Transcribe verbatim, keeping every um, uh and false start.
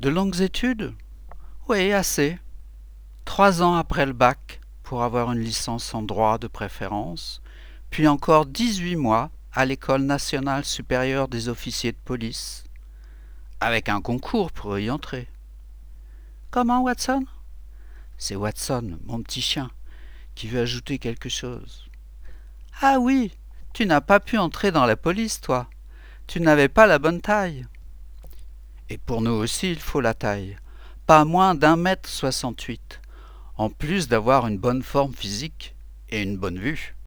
De longues études? Oui, assez. Trois ans après le bac, pour avoir une licence en droit de préférence, puis encore dix-huit mois à l'École nationale supérieure des officiers de police, avec un concours pour y entrer. Comment, Watson? C'est Watson, mon petit chien, qui veut ajouter quelque chose. Ah oui, tu n'as pas pu entrer dans la police, toi. Tu n'avais pas la bonne taille. Et pour nous aussi, il faut la taille. Pas moins d'un mètre soixante-huit, en plus d'avoir une bonne forme physique et une bonne vue.